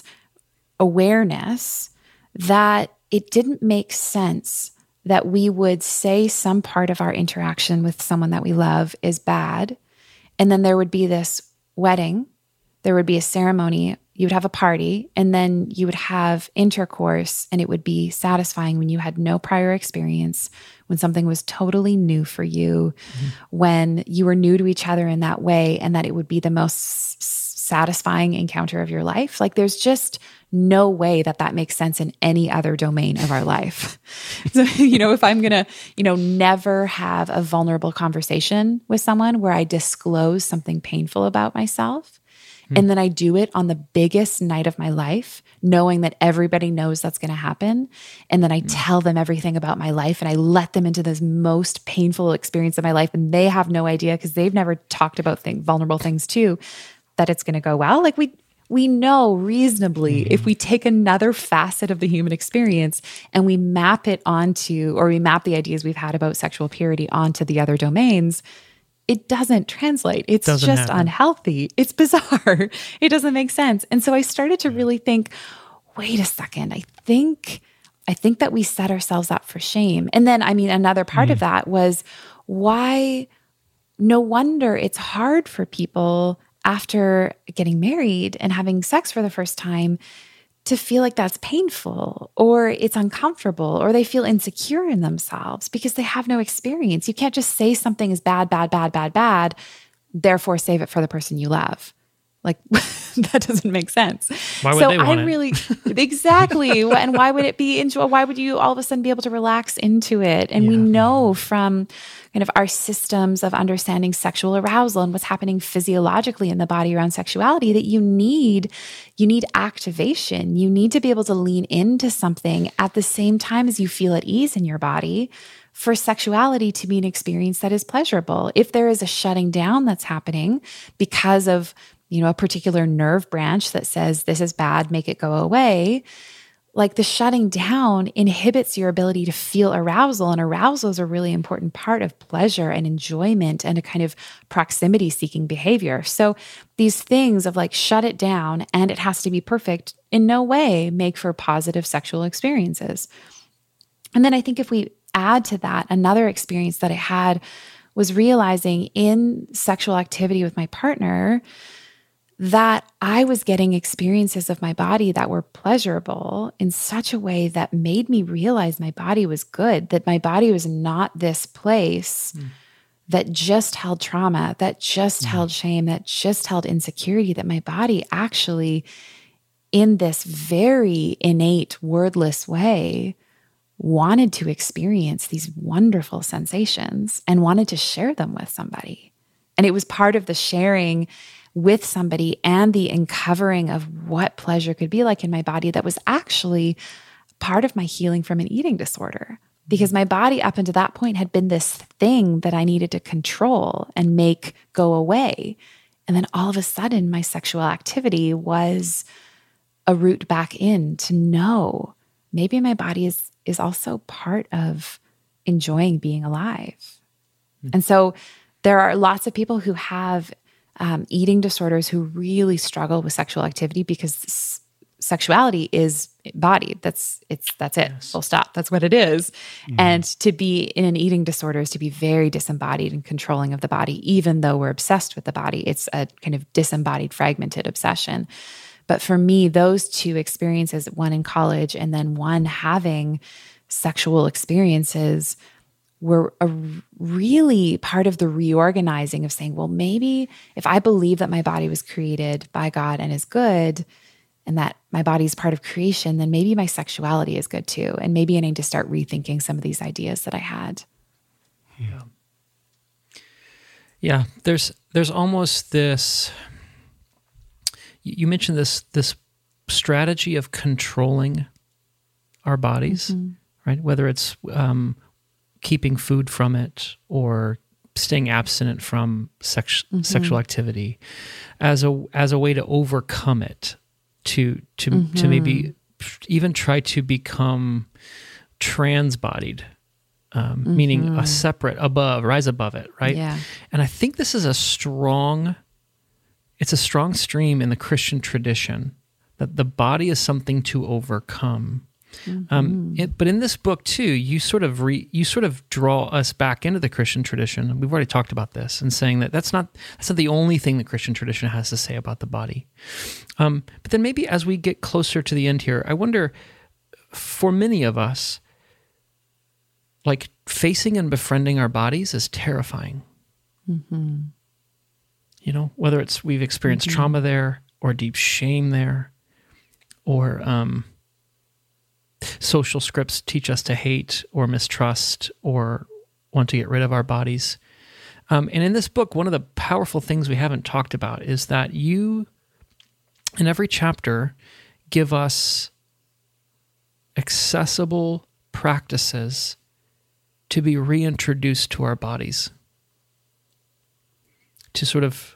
awareness that it didn't make sense that we would say some part of our interaction with someone that we love is bad, and then there would be this wedding, there would be a ceremony, you would have a party, and then you would have intercourse, and it would be satisfying when you had no prior experience, when something was totally new for you, mm-hmm. when you were new to each other in that way, and that it would be the most s- satisfying encounter of your life. Like, there's just no way that that makes sense in any other domain of our life. So, you know, if I'm going to, you know, never have a vulnerable conversation with someone where I disclose something painful about myself, and then I do it on the biggest night of my life, knowing that everybody knows that's going to happen. And then I mm. tell them everything about my life, and I let them into this most painful experience of my life. And they have no idea, because they've never talked about things, vulnerable things too, that it's going to go well. Like we, we know reasonably, mm. if we take another facet of the human experience and we map it onto, or we map the ideas we've had about sexual purity onto the other domains, it doesn't translate. It's doesn't just happen. Unhealthy. It's bizarre. It doesn't make sense. And so I started to really think, wait a second, I think, I think that we set ourselves up for shame. And then, I mean, another part mm. of that was why, no wonder it's hard for people after getting married and having sex for the first time to feel like that's painful, or it's uncomfortable, or they feel insecure in themselves because they have no experience. You can't just say something is bad, bad, bad, bad, bad, therefore save it for the person you love. Like, that doesn't make sense. Why would so they want I it? really, exactly. And why would it be, enjoy, why would you all of a sudden be able to relax into it? And yeah. we know from kind of our systems of understanding sexual arousal and what's happening physiologically in the body around sexuality that you need, you need activation. You need to be able to lean into something at the same time as you feel at ease in your body for sexuality to be an experience that is pleasurable. If there is a shutting down that's happening because of, you know, a particular nerve branch that says this is bad, make it go away, like the shutting down inhibits your ability to feel arousal. And arousal is a really important part of pleasure and enjoyment and a kind of proximity seeking behavior. So these things of like shut it down and it has to be perfect in no way make for positive sexual experiences. And then I think if we add to that, another experience that I had was realizing in sexual activity with my partner that I was getting experiences of my body that were pleasurable in such a way that made me realize my body was good, that my body was not this place mm. that just held trauma, that just mm. held shame, that just held insecurity, that my body actually, in this very innate, wordless way, wanted to experience these wonderful sensations and wanted to share them with somebody. And it was part of the sharing with somebody and the uncovering of what pleasure could be like in my body that was actually part of my healing from an eating disorder. Because my body up until that point had been this thing that I needed to control and make go away. And then all of a sudden, my sexual activity was a route back in to know maybe my body is, is also part of enjoying being alive. Mm-hmm. And so there are lots of people who have Um, eating disorders who really struggle with sexual activity because s- sexuality is bodied. That's it's that's it. Yes. Full stop. That's what it is. Mm-hmm. And to be in an eating disorder is to be very disembodied and controlling of the body, even though we're obsessed with the body. It's a kind of disembodied, fragmented obsession. But for me, those two experiences, one in college and then one having sexual experiences, were a really part of the reorganizing of saying, well, maybe if I believe that my body was created by God and is good, and that my body is part of creation, then maybe my sexuality is good too. And maybe I need to start rethinking some of these ideas that I had. Yeah. Yeah. There's, there's almost this, you mentioned this, this strategy of controlling our bodies, mm-hmm. right? Whether it's um, keeping food from it or staying abstinent from sex, mm-hmm. sexual activity as a, as a way to overcome it. to to mm-hmm. to maybe even try to become trans-bodied, um, mm-hmm. meaning a separate, above, rise above it, right? Yeah. And I think this is a strong, it's a strong stream in the Christian tradition that the body is something to overcome. Mm-hmm. Um, it, but in this book too, you sort of re, you sort of draw us back into the Christian tradition. We've already talked about this and saying that that's not that's not the only thing the Christian tradition has to say about the body. Um, but then maybe as we get closer to the end here, I wonder, for many of us, like facing and befriending our bodies is terrifying. Mm-hmm. You know, whether it's we've experienced mm-hmm. trauma there or deep shame there, or um, social scripts teach us to hate or mistrust or want to get rid of our bodies. Um, and in this book, one of the powerful things we haven't talked about is that you, in every chapter, give us accessible practices to be reintroduced to our bodies, to sort of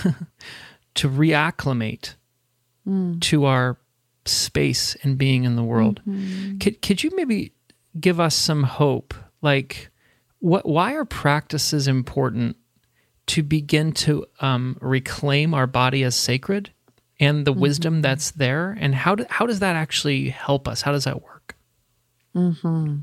to reacclimate mm. to our space and being in the world. Mm-hmm. Could could you maybe give us some hope? Like, what? Why are practices important to begin to um, reclaim our body as sacred and the mm-hmm. wisdom that's there? And how do, how does that actually help us? How does that work? Mm-hmm.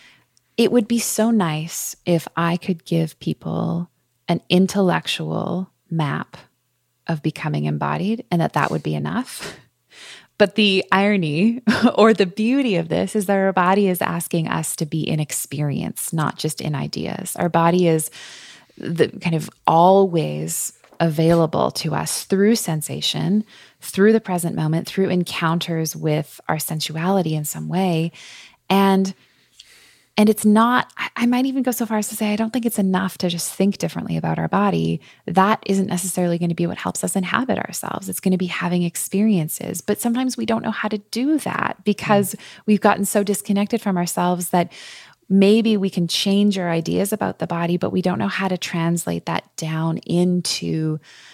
It would be so nice if I could give people an intellectual map of becoming embodied, and that that would be enough. But the irony or the beauty of this is that our body is asking us to be in experience, not just in ideas. Our body is the kind of always available to us through sensation, through the present moment, through encounters with our sensuality in some way. And And it's not, I might even go so far as to say, I don't think it's enough to just think differently about our body. That isn't necessarily going to be what helps us inhabit ourselves. It's going to be having experiences. But sometimes we don't know how to do that because mm. we've gotten so disconnected from ourselves that maybe we can change our ideas about the body, but we don't know how to translate that down into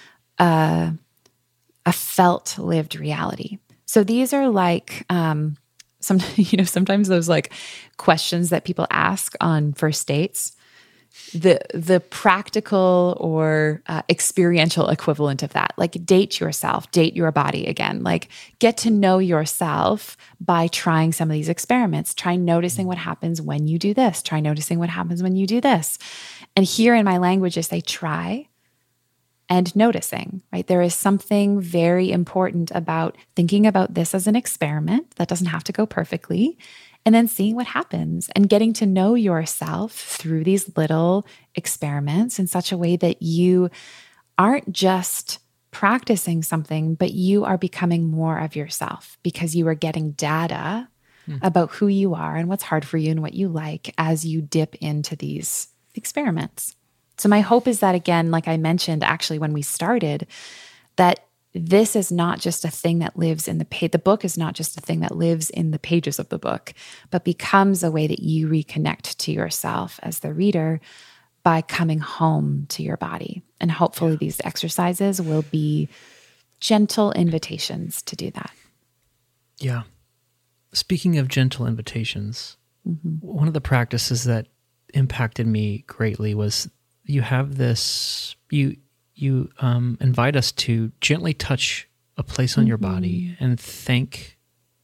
a, a felt lived reality. So these are like, um, Some, you know, sometimes those like questions that people ask on first dates, the the practical or uh, experiential equivalent of that, like date yourself, date your body again, like get to know yourself by trying some of these experiments. Try noticing what happens when you do this. Try noticing what happens when you do this. And here in my language, I say try and noticing, right? There is something very important about thinking about this as an experiment that doesn't have to go perfectly, and then seeing what happens and getting to know yourself through these little experiments in such a way that you aren't just practicing something, but you are becoming more of yourself because you are getting data hmm. about who you are and what's hard for you and what you like as you dip into these experiments. So my hope is that, again, like I mentioned, actually, when we started, that this is not just a thing that lives in the page. The book is not just a thing that lives in the pages of the book, but becomes a way that you reconnect to yourself as the reader by coming home to your body. And hopefully yeah. these exercises will be gentle invitations to do that. Yeah. Speaking of gentle invitations, mm-hmm. one of the practices that impacted me greatly was you have this, you you um, invite us to gently touch a place on mm-hmm. your body and thank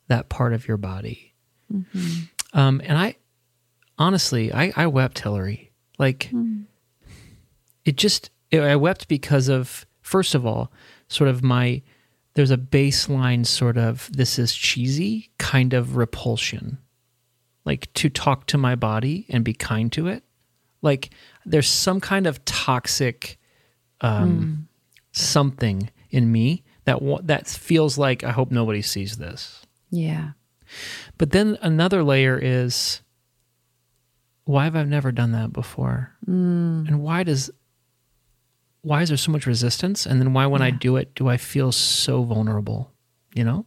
that part of your body. Mm-hmm. Um, and I, honestly, I, I wept, Hillary. Like, mm. it just, it, I wept because of, first of all, sort of my, there's a baseline sort of, this is cheesy kind of repulsion. Like, to talk to my body and be kind to it. Like, there's some kind of toxic um, mm. something in me that that feels like, I hope nobody sees this. Yeah. But then another layer is, why have I never done that before? Mm. And why does, why is there so much resistance? And then why, when yeah. I do it, do I feel so vulnerable? You know?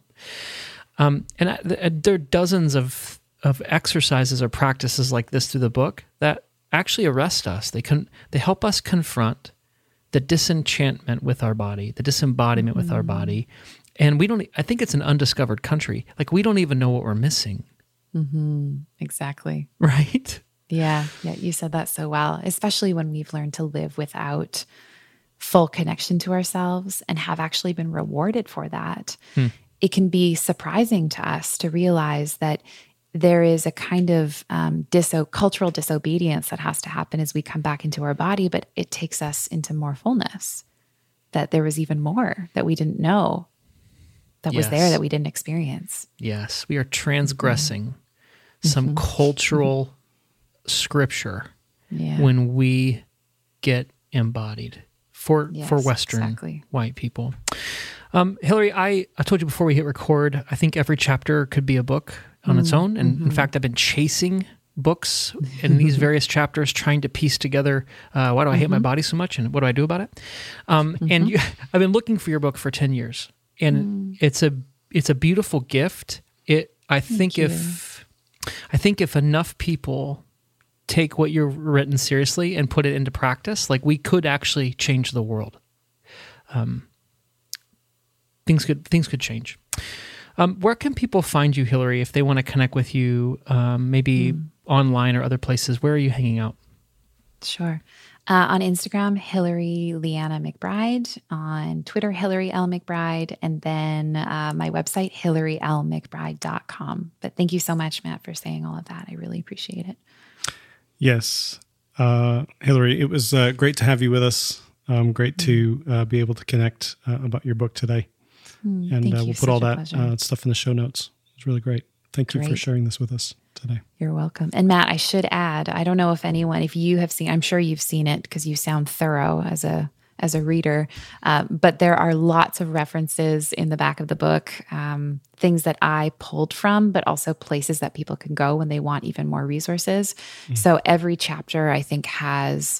Um, and I, th- there are dozens of of exercises or practices like this through the book that actually arrest us. They can they help us confront the disenchantment with our body, the disembodiment mm-hmm. with our body. And we don't, I think it's an undiscovered country. Like, we don't even know what we're missing. Mm-hmm. Exactly. Right? Yeah. Yeah. You said that so well, especially when we've learned to live without full connection to ourselves and have actually been rewarded for that. Hmm. It can be surprising to us to realize that there is a kind of um, diso- cultural disobedience that has to happen as we come back into our body, but it takes us into more fullness, that there was even more that we didn't know that yes. was there that we didn't experience. Yes, we are transgressing mm-hmm. some mm-hmm. cultural scripture yeah. when we get embodied for, yes, for Western exactly. white people. Um, Hillary, I, I told you before we hit record, I think every chapter could be a book on its own. And mm-hmm. in fact, I've been chasing books in these various chapters, trying to piece together, uh, why do I mm-hmm. hate my body so much and what do I do about it? Um, mm-hmm. And you, I've been looking for your book for ten years, and mm. it's a it's a beautiful gift. It I Thank think you. if I think if enough people take what you've written seriously and put it into practice, like, we could actually change the world. Um, things could things could change. Um, where can people find you, Hillary, if they want to connect with you, um, maybe mm. online or other places? Where are you hanging out? Sure. Uh, on Instagram, Hillary Leanna McBride. On Twitter, Hillary L. McBride. And then uh, my website, hillary l mcbride dot com. But thank you so much, Matt, for saying all of that. I really appreciate it. Yes. Uh, Hillary, it was uh, great to have you with us. Um, great to uh, be able to connect uh, about your book today. Mm, and uh, we'll put all that uh, stuff in the show notes. It's really great. Thank great. you for sharing this with us today. You're welcome. And Matt, I should add, I don't know if anyone, if you have seen, I'm sure you've seen it because you sound thorough as a as a reader, uh, but there are lots of references in the back of the book, um, things that I pulled from, but also places that people can go when they want even more resources. Mm-hmm. So every chapter, I think, has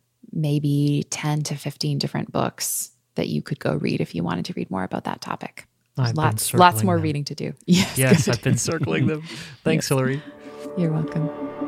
maybe ten to fifteen different books that you could go read if you wanted to read more about that topic. I've lots, lots more them. reading to do. Yes, yes I've been circling them. Thanks, yes. Hillary. You're welcome.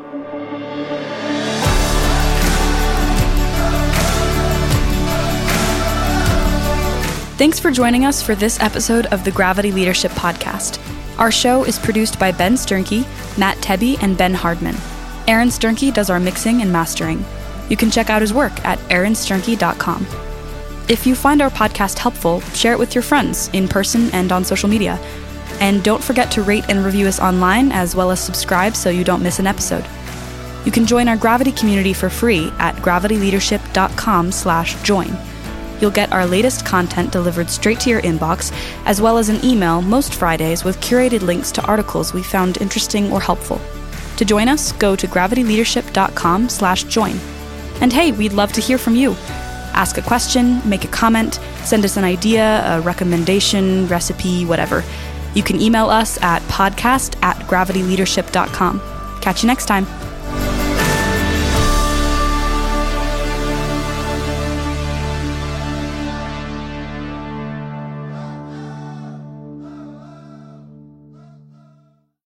Thanks for joining us for this episode of the Gravity Leadership Podcast. Our show is produced by Ben Sternke, Matt Tebbe, and Ben Hardman. Aaron Sternke does our mixing and mastering. You can check out his work at aaron sternke dot com. If you find our podcast helpful, share it with your friends in person and on social media. And don't forget to rate and review us online, as well as subscribe so you don't miss an episode. You can join our Gravity community for free at gravity leadership dot com slash join. You'll get our latest content delivered straight to your inbox, as well as an email most Fridays with curated links to articles we found interesting or helpful. To join us, go to gravity leadership dot com slash join. And hey, we'd love to hear from you. Ask a question, make a comment, send us an idea, a recommendation, recipe, whatever. You can email us at podcast at gravity leadership dot com. Catch you next time.